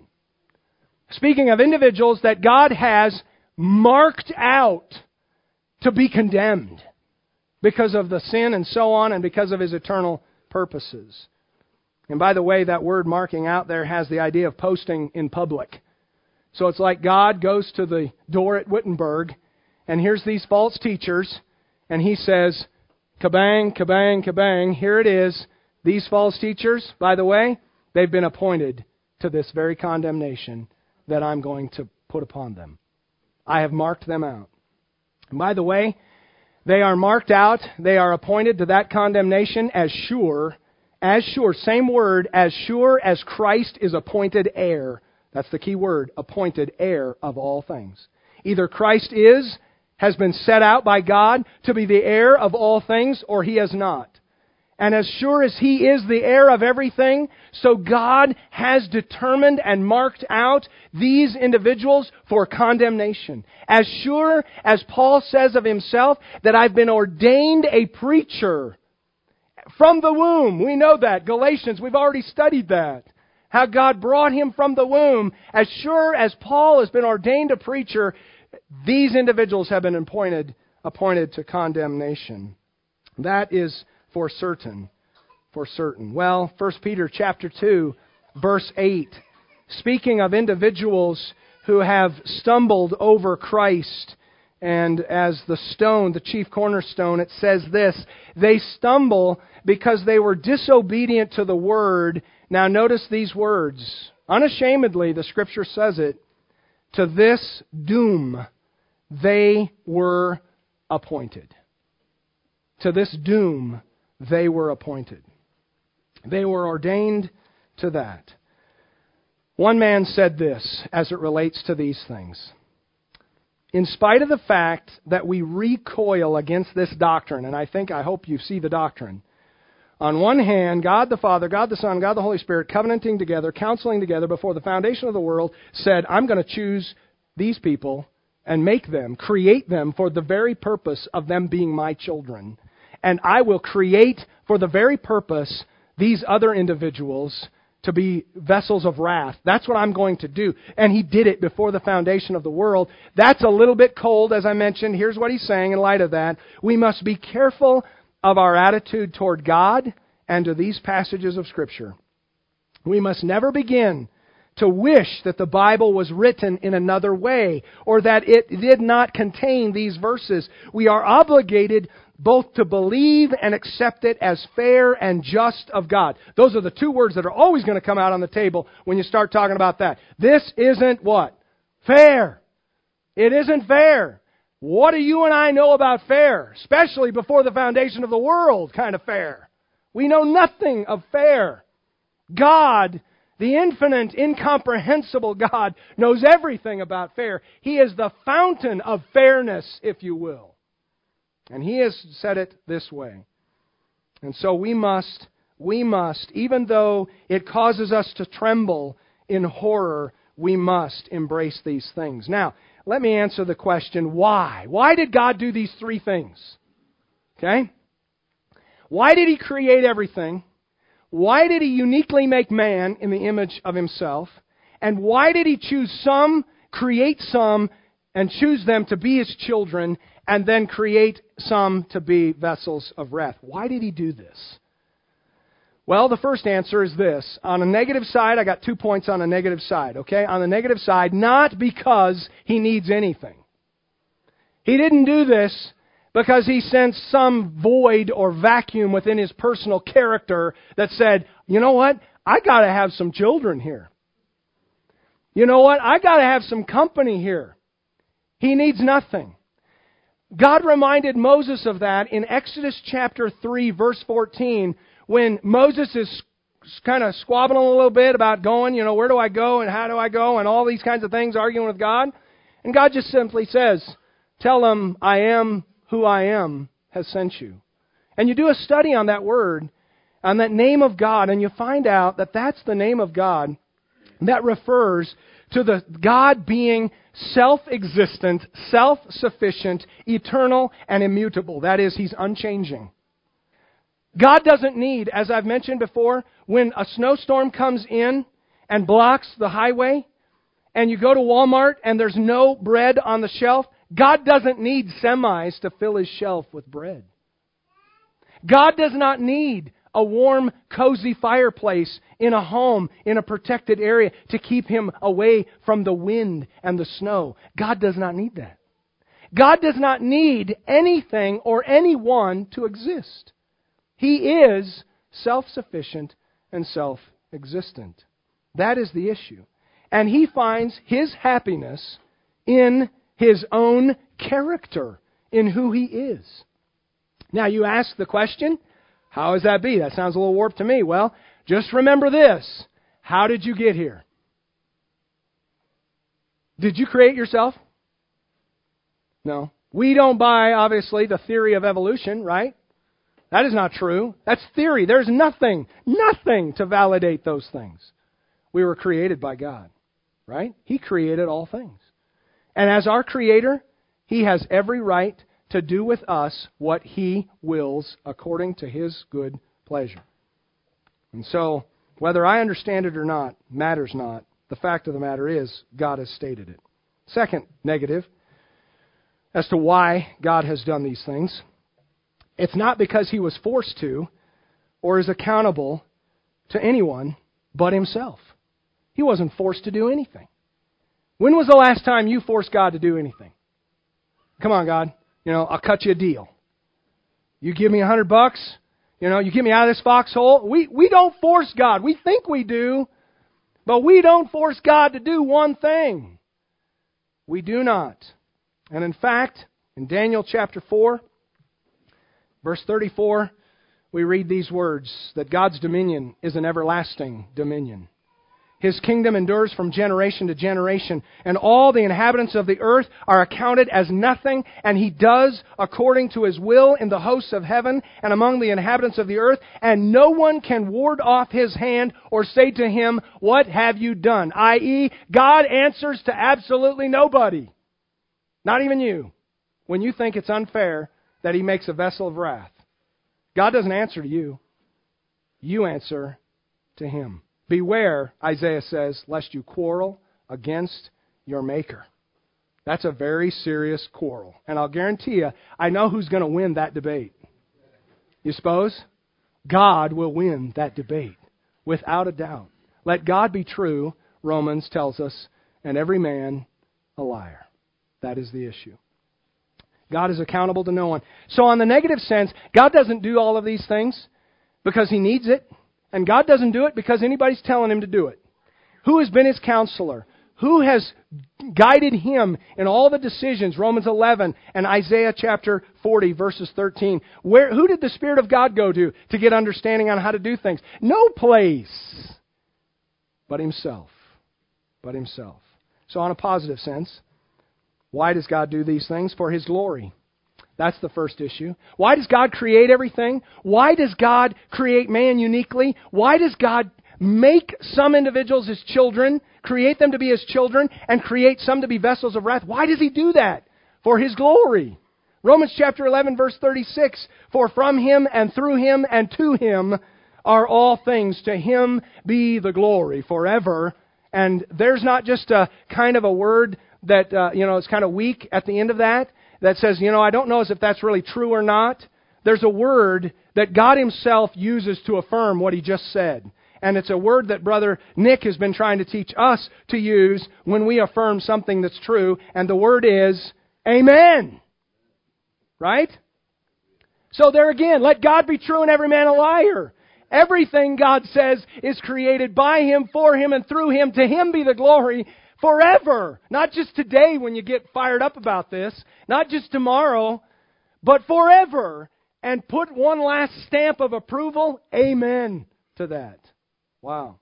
Speaking of individuals that God has marked out to be condemned because of the sin and so on, and because of His eternal purposes. And by the way, that word marking out there has the idea of posting in public. So it's like God goes to the door at Wittenberg, and here's these false teachers, and He says, kabang, kabang, kabang, here it is. These false teachers, by the way, they've been appointed to this very condemnation that I'm going to put upon them. I have marked them out. And by the way, they are marked out, they are appointed to that condemnation as sure, as sure, same word, as sure as Christ is appointed heir. That's the key word, appointed heir of all things. Either Christ is, has been set out by God to be the heir of all things, or He has not. And as sure as He is the heir of everything, so God has determined and marked out these individuals for condemnation. As sure as Paul says of himself that I've been ordained a preacher from the womb. We know that. Galatians, we've already studied that. How God brought him from the womb. As sure as Paul has been ordained a preacher, these individuals have been appointed, appointed to condemnation. That is for certain. For certain. Well, First Peter chapter two, verse eight. Speaking of individuals who have stumbled over Christ. And as the stone, the chief cornerstone, it says this: they stumble because they were disobedient to the Word. Now notice these words. Unashamedly, the Scripture says it, to this doom they were appointed. To this doom they were appointed. They were ordained to that. One man said this as it relates to these things. In spite of the fact that we recoil against this doctrine, and I think, I hope you see the doctrine. On one hand, God the Father, God the Son, God the Holy Spirit, covenanting together, counseling together before the foundation of the world, said, I'm going to choose these people and make them, create them for the very purpose of them being my children. And I will create for the very purpose these other individuals to be vessels of wrath. That's what I'm going to do. And He did it before the foundation of the world. That's a little bit cold, as I mentioned. Here's what He's saying in light of that. We must be careful of our attitude toward God and to these passages of Scripture. We must never begin to wish that the Bible was written in another way or that it did not contain these verses. We are obligated both to believe and accept it as fair and just of God. Those are the two words that are always going to come out on the table when you start talking about that. This isn't what? Fair. It isn't fair. What do you and I know about fair? Especially before the foundation of the world kind of fair. We know nothing of fair. God, the infinite, incomprehensible God, knows everything about fair. He is the fountain of fairness, if you will. And He has said it this way. And so we must, we must, even though it causes us to tremble in horror, we must embrace these things. Now, let me answer the question, why? Why did God do these three things? Okay? Why did He create everything? Why did He uniquely make man in the image of Himself? And why did He choose some, create some, and choose them to be His children, and then create some to be vessels of wrath? Why did He do this? Well, the first answer is this. On a negative side, I got two points on a negative side, okay? On the negative side, not because He needs anything. He didn't do this because He sensed some void or vacuum within His personal character that said, you know what? I got to have some children here. You know what? I got to have some company here. He needs nothing. God reminded Moses of that in Exodus chapter three, verse fourteen, when Moses is kind of squabbling a little bit about going, you know, where do I go and how do I go and all these kinds of things, arguing with God. And God just simply says, tell him, I am who I am has sent you. And you do a study on that word, on that name of God, and you find out that that's the name of God that refers to the God being self-existent, self-sufficient, eternal, and immutable. That is, He's unchanging. God doesn't need, as I've mentioned before, when a snowstorm comes in and blocks the highway, and you go to Walmart and there's no bread on the shelf, God doesn't need semis to fill His shelf with bread. God does not need a warm, cozy fireplace in a home, in a protected area to keep Him away from the wind and the snow. God does not need that. God does not need anything or anyone to exist. He is self-sufficient and self-existent. That is the issue. And He finds His happiness in His own character, in who He is. Now you ask the question, how does that be? That sounds a little warped to me. Well, just remember this. How did you get here? Did you create yourself? No. We don't buy, obviously, the theory of evolution, right? That is not true. That's theory. There's nothing, nothing to validate those things. We were created by God, right? He created all things. And as our Creator, He has every right to do with us what He wills according to His good pleasure. And so, whether I understand it or not, matters not. The fact of the matter is, God has stated it. Second negative, as to why God has done these things, it's not because He was forced to or is accountable to anyone but Himself. He wasn't forced to do anything. When was the last time you forced God to do anything? Come on, God. You know, I'll cut you a deal. You give me a hundred bucks. You know, you get me out of this foxhole. We, we don't force God. We think we do, but we don't force God to do one thing. We do not. And in fact, in Daniel chapter four, verse thirty-four, we read these words, that God's dominion is an everlasting dominion. His kingdom endures from generation to generation, and all the inhabitants of the earth are accounted as nothing, and He does according to His will in the hosts of heaven and among the inhabitants of the earth, and no one can ward off His hand or say to Him, what have you done? that is, God answers to absolutely nobody. Not even you. When you think it's unfair that He makes a vessel of wrath. God doesn't answer to you. You answer to Him. Beware, Isaiah says, lest you quarrel against your Maker. That's a very serious quarrel. And I'll guarantee you, I know who's going to win that debate. You suppose? God will win that debate, without a doubt. Let God be true, Romans tells us, and every man a liar. That is the issue. God is accountable to no one. So on the negative sense, God doesn't do all of these things because He needs it. And God doesn't do it because anybody's telling Him to do it. Who has been His counselor? Who has guided Him in all the decisions? Romans eleven and Isaiah chapter forty, verses thirteen. Where, who did the Spirit of God go to to get understanding on how to do things? No place but Himself. But Himself. So on a positive sense, why does God do these things? For His glory. That's the first issue. Why does God create everything? Why does God create man uniquely? Why does God make some individuals His children, create them to be His children, and create some to be vessels of wrath? Why does He do that? For His glory. Romans chapter eleven, verse thirty-six, for from Him and through Him and to Him are all things. To Him be the glory forever. And there's not just a kind of a word that, uh, you know, is kind of weak at the end of that. That says, you know, I don't know if that's really true or not. There's a word that God Himself uses to affirm what He just said. And it's a word that Brother Nick has been trying to teach us to use when we affirm something that's true. And the word is, Amen. Right? So there again, let God be true and every man a liar. Everything God says is created by Him, for Him, and through Him. To Him be the glory forever. Not just today when you get fired up about this. Not just tomorrow. But forever. And put one last stamp of approval. Amen to that. Wow.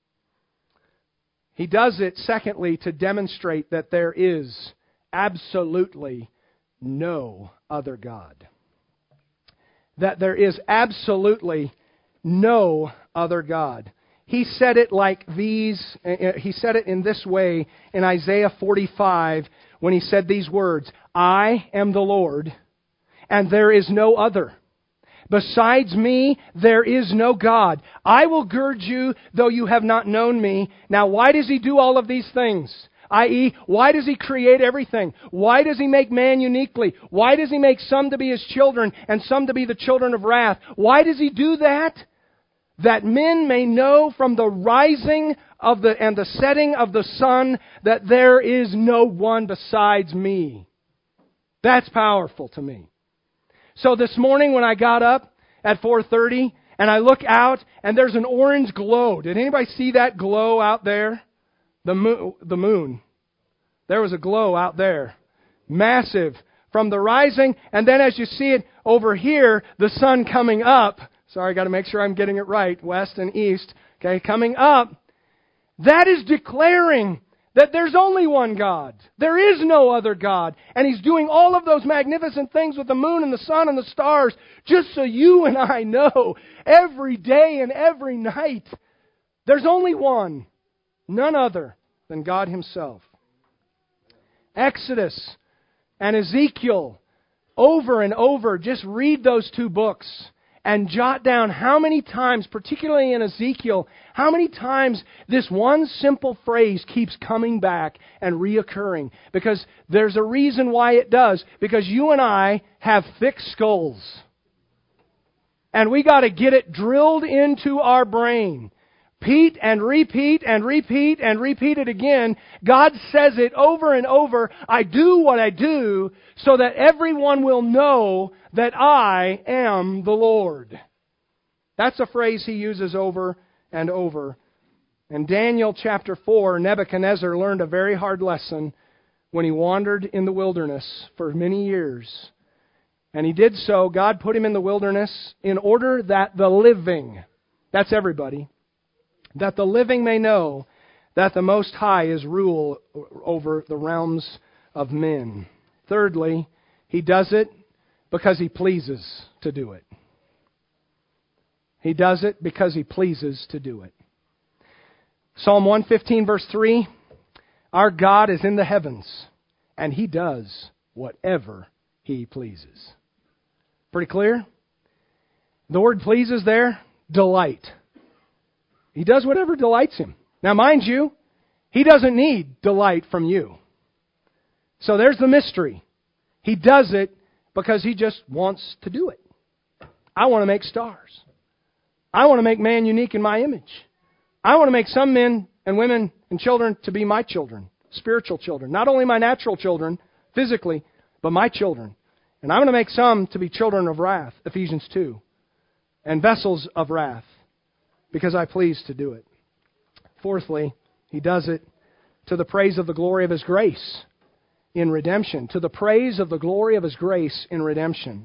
He does it, secondly, to demonstrate that there is absolutely no other God. That there is absolutely no other God. He said it like these, he said it in this way in Isaiah forty-five when He said these words, I am the Lord, and there is no other. Besides me, there is no God. I will gird you, though you have not known me. Now, why does He do all of these things? that is, why does He create everything? Why does He make man uniquely? Why does He make some to be His children and some to be the children of wrath? Why does He do that? That men may know from the rising of the and the setting of the sun that there is no one besides me. That's powerful to me. So this morning when I got up at four thirty and I look out and there's an orange glow. Did anybody see that glow out there? The moon, the moon. There was a glow out there. Massive. From the rising, and then as you see it over here, the sun coming up. Sorry, I got to make sure I'm getting it right. West and east. Okay, coming up. That is declaring that there's only one God. There is no other God. And He's doing all of those magnificent things with the moon and the sun and the stars just so you and I know every day and every night there's only one. None other than God Himself. Exodus and Ezekiel, over and over, just read those two books and jot down how many times, particularly in Ezekiel, how many times this one simple phrase keeps coming back and reoccurring. Because there's a reason why it does. Because you and I have thick skulls. And we got to get it drilled into our brain. repeat and repeat and repeat and repeat it again, God says it over and over, I do what I do so that everyone will know that I am the Lord. That's a phrase He uses over and over. In Daniel chapter four, Nebuchadnezzar learned a very hard lesson when he wandered in the wilderness for many years. And he did so, God put him in the wilderness in order that the living, that's everybody, that the living may know that the Most High is rule over the realms of men. Thirdly, He does it because He pleases to do it. He does it because He pleases to do it. Psalm one fifteen verse three, our God is in the heavens, and He does whatever He pleases. Pretty clear? The word pleases there, delight. He does whatever delights Him. Now mind you, He doesn't need delight from you. So there's the mystery. He does it because He just wants to do it. I want to make stars. I want to make man unique in my image. I want to make some men and women and children to be my children, spiritual children. Not only my natural children, physically, but my children. And I'm going to make some to be children of wrath, Ephesians two, and vessels of wrath, because I please to do it. Fourthly, He does it to the praise of the glory of His grace in redemption. To the praise of the glory of His grace in redemption.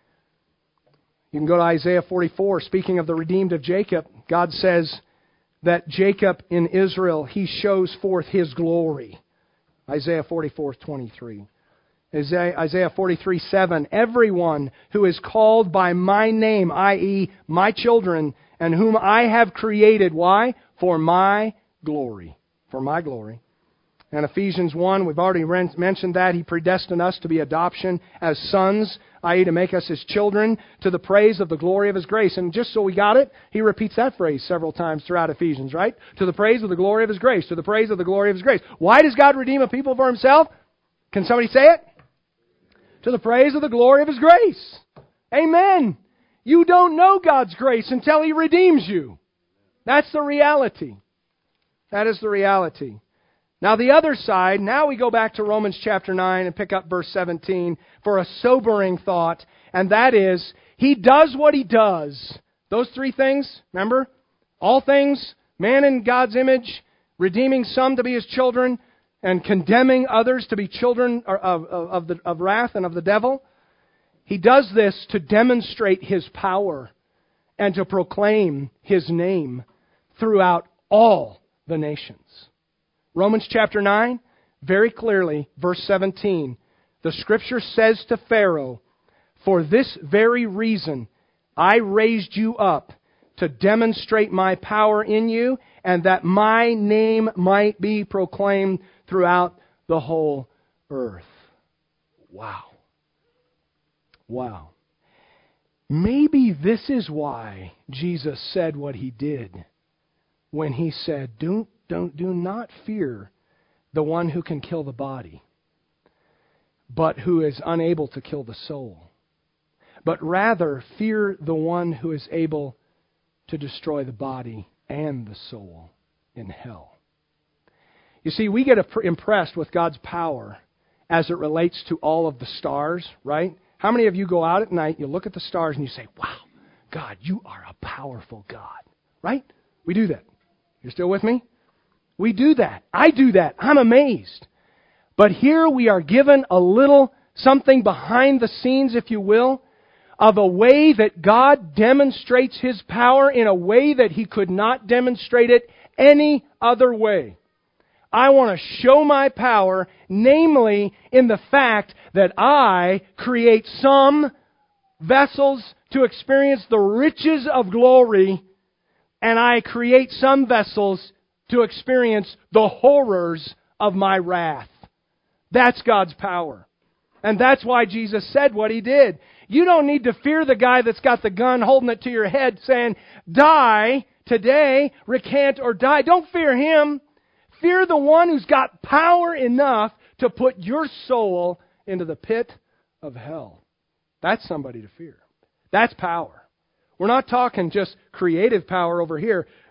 You can go to Isaiah forty-four. Speaking of the redeemed of Jacob, God says that Jacob in Israel, He shows forth His glory. Isaiah forty-four twenty-three. Isaiah forty-three seven. Everyone who is called by my name, that is my children, and whom I have created. Why? For my glory. For my glory. And Ephesians one, we've already mentioned that. He predestined us to be adoption as sons, that is to make us His children, to the praise of the glory of His grace. And just so we got it, he repeats that phrase several times throughout Ephesians, right? To the praise of the glory of His grace. To the praise of the glory of His grace. Why does God redeem a people for Himself? Can somebody say it? To the praise of the glory of His grace. Amen. You don't know God's grace until He redeems you. That's the reality. That is the reality. Now the other side, now we go back to Romans chapter nine and pick up verse seventeen for a sobering thought, and that is, He does what He does. Those three things, remember? All things, man in God's image, redeeming some to be His children, and condemning others to be children of, of, of, the, of wrath and of the devil. He does this to demonstrate His power and to proclaim His name throughout all the nations. Romans chapter nine, very clearly, verse seventeen, the Scripture says to Pharaoh, for this very reason I raised you up to demonstrate my power in you, and that my name might be proclaimed throughout the whole earth. Wow. Wow. Maybe this is why Jesus said what He did when He said, don't, don't, do not fear the one who can kill the body, but who is unable to kill the soul. But rather fear the one who is able to destroy the body and the soul in hell. You see, we get impressed with God's power as it relates to all of the stars, right? How many of you go out at night, you look at the stars and you say, wow, God, you are a powerful God, right? We do that. You're still with me? We do that. I do that. I'm amazed. But here we are given a little something behind the scenes, if you will, of a way that God demonstrates His power in a way that He could not demonstrate it any other way. I want to show my power, namely in the fact that I create some vessels to experience the riches of glory, and I create some vessels to experience the horrors of my wrath. That's God's power. And that's why Jesus said what He did. You don't need to fear the guy that's got the gun holding it to your head saying, die today, recant or die. Don't fear him. Fear the one who's got power enough to put your soul into the pit of hell. That's somebody to fear. That's power. We're not talking just creative power over here.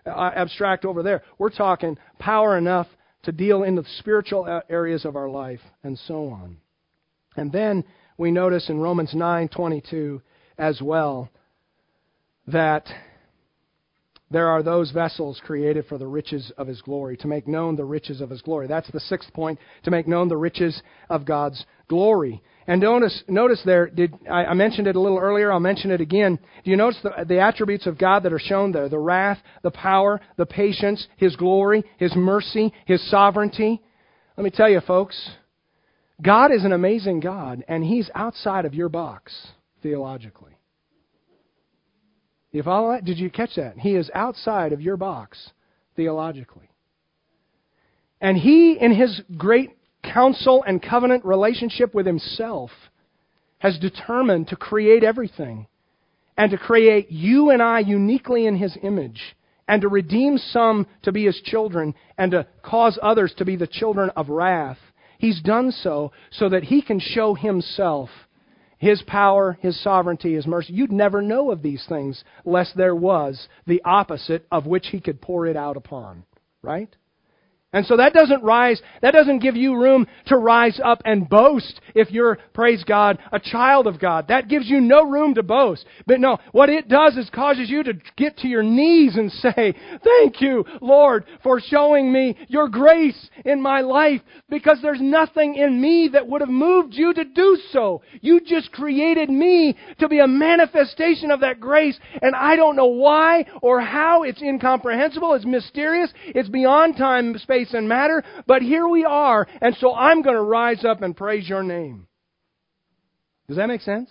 uh, abstract over there. We're talking power enough to deal in the spiritual areas of our life and so on. And then we notice in Romans nine twenty-two as well that there are those vessels created for the riches of His glory, to make known the riches of His glory. That's the sixth point, to make known the riches of God's glory. And notice, notice there, did I, I mentioned it a little earlier, I'll mention it again. Do you notice the, the attributes of God that are shown there? The wrath, the power, the patience, His glory, His mercy, His sovereignty. Let me tell you, folks, God is an amazing God, and He's outside of your box, theologically. You follow that? Did you catch that? He is outside of your box, theologically. And He, in His great counsel and covenant relationship with Himself, has determined to create everything and to create you and I uniquely in His image and to redeem some to be His children and to cause others to be the children of wrath. He's done so so that He can show Himself, His power, His sovereignty, His mercy. You'd never know of these things lest there was the opposite of which He could pour it out upon. Right? And so that doesn't rise, that doesn't give you room to rise up and boast if you're, praise God, a child of God. That gives you no room to boast. But no, what it does is causes you to get to your knees and say, thank you, Lord, for showing me your grace in my life, because there's nothing in me that would have moved you to do so. You just created me to be a manifestation of that grace, and I don't know why or how. It's incomprehensible, it's mysterious, it's beyond time, space, and matter, but here we are, and so I'm going to rise up and praise your name. Does that make sense?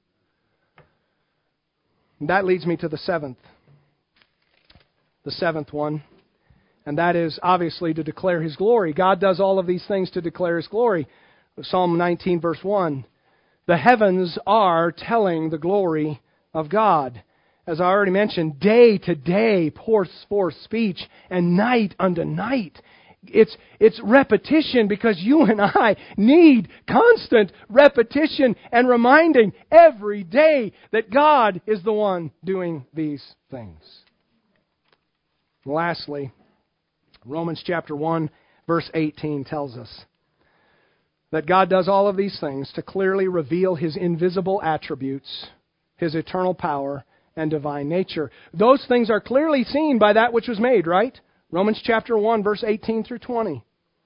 And that leads me to the seventh. The seventh one, and that is obviously to declare His glory. God does all of these things to declare His glory. Psalm nineteen verse one, the heavens are telling the glory of God. As I already mentioned, day to day pours forth speech, and night unto night. It's, it's repetition, because you and I need constant repetition and reminding every day that God is the one doing these things. Lastly, Romans chapter one, verse eighteen tells us that God does all of these things to clearly reveal His invisible attributes, His eternal power, and divine nature. Those things are clearly seen by that which was made, right? Romans chapter one, verse eighteen through twenty.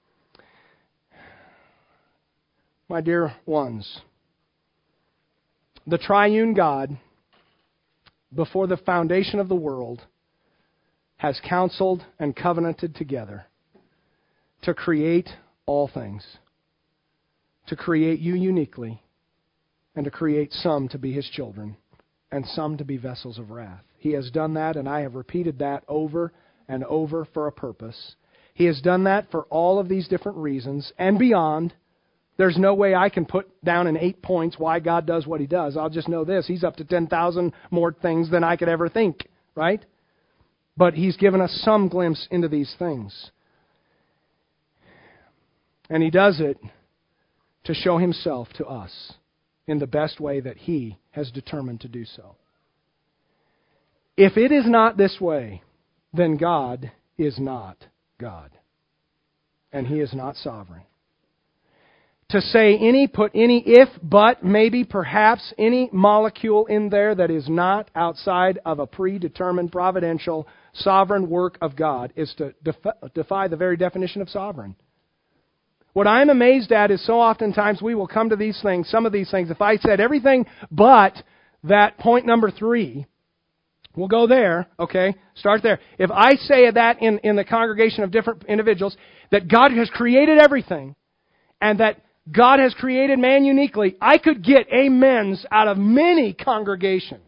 My dear ones, the triune God, before the foundation of the world, has counseled and covenanted together to create all things, to create you uniquely, and to create some to be His children, and some to be vessels of wrath. He has done that, and I have repeated that over and over for a purpose. He has done that for all of these different reasons and beyond. There's no way I can put down in eight points why God does what He does. I'll just know this: He's up to ten thousand more things than I could ever think, right? But He's given us some glimpse into these things. And He does it to show Himself to us in the best way that He has determined to do so. If it is not this way, then God is not God. And He is not sovereign. To say any, put any if, but, maybe, perhaps, any molecule in there that is not outside of a predetermined, providential, sovereign work of God is to defy, defy the very definition of sovereign. What I'm amazed at is so oftentimes we will come to these things, some of these things. If I said everything but that point number three, we'll go there, okay? Start there. If I say that in, in the congregation of different individuals, that God has created everything, and that God has created man uniquely, I could get amens out of many congregations.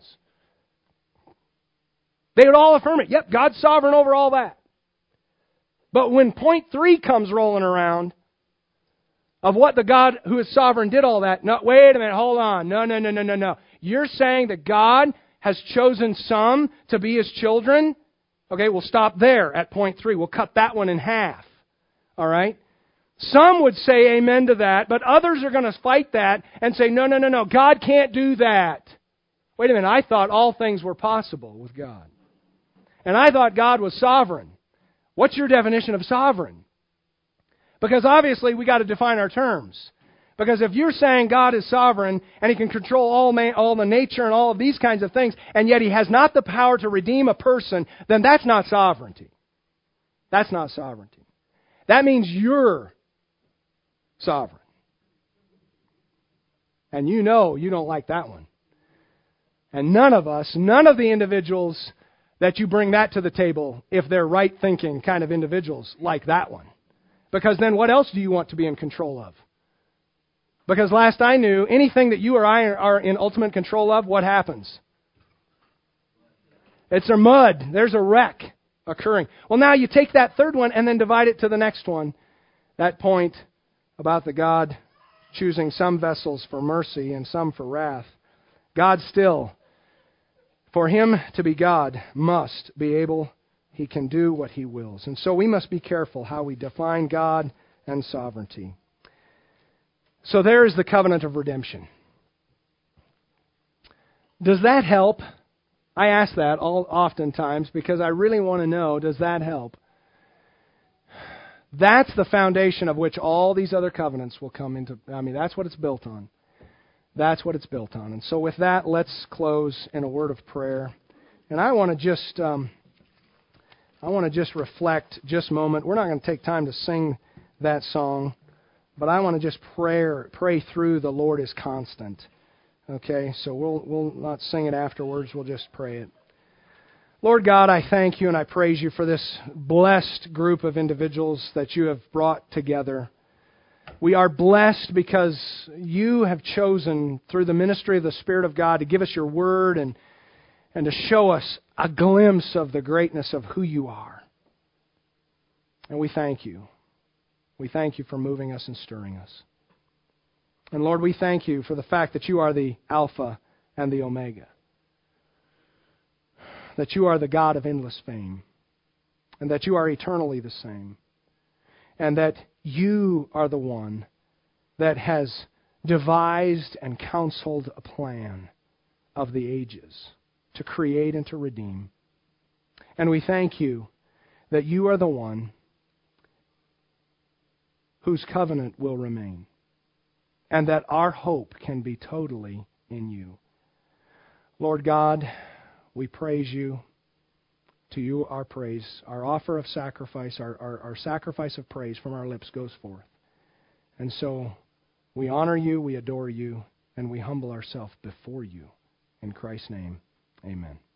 They would all affirm it. Yep, God's sovereign over all that. But when point three comes rolling around, of what the God who is sovereign did all that, no, wait a minute, hold on. No, no, no, no, no, no. You're saying that God has chosen some to be His children? Okay, we'll stop there at point three. We'll cut that one in half. All right? Some would say amen to that, but others are going to fight that and say, no, no, no, no, God can't do that. Wait a minute, I thought all things were possible with God. And I thought God was sovereign. What's your definition of sovereign? Because obviously we got to define our terms. Because if you're saying God is sovereign and He can control all ma- all the nature and all of these kinds of things, and yet He has not the power to redeem a person, then that's not sovereignty. That's not sovereignty. That means you're sovereign. And you know you don't like that one. And none of us, none of the individuals that you bring that to the table, if they're right-thinking kind of individuals, like that one. Because then what else do you want to be in control of? Because last I knew, anything that you or I are in ultimate control of, what happens? It's a mud. There's a wreck occurring. Well, now you take that third one and then divide it to the next one. That point about the God choosing some vessels for mercy and some for wrath. God still, for Him to be God, must be able, He can do what He wills. And so we must be careful how we define God and sovereignty. So there is the covenant of redemption. Does that help? I ask that all oftentimes because I really want to know, does that help? That's the foundation of which all these other covenants will come into. I mean, that's what it's built on. That's what it's built on. And so with that, let's close in a word of prayer. And I want to just, um, I want to just reflect just a moment. We're not going to take time to sing that song. But I want to just pray, pray through the Lord is constant. Okay, so we'll we'll not sing it afterwards. We'll just pray it. Lord God, I thank You and I praise You for this blessed group of individuals that You have brought together. We are blessed because You have chosen through the ministry of the Spirit of God to give us Your Word and and to show us a glimpse of the greatness of who You are. And we thank You. We thank You for moving us and stirring us. And Lord, we thank You for the fact that You are the Alpha and the Omega. That You are the God of endless fame. And that You are eternally the same. And that You are the one that has devised and counseled a plan of the ages to create and to redeem. And we thank You that You are the one whose covenant will remain, and that our hope can be totally in You. Lord God, we praise You. To You our praise, our offer of sacrifice, our, our, our sacrifice of praise from our lips goes forth. And so we honor You, we adore You, and we humble ourselves before You. In Christ's name, amen.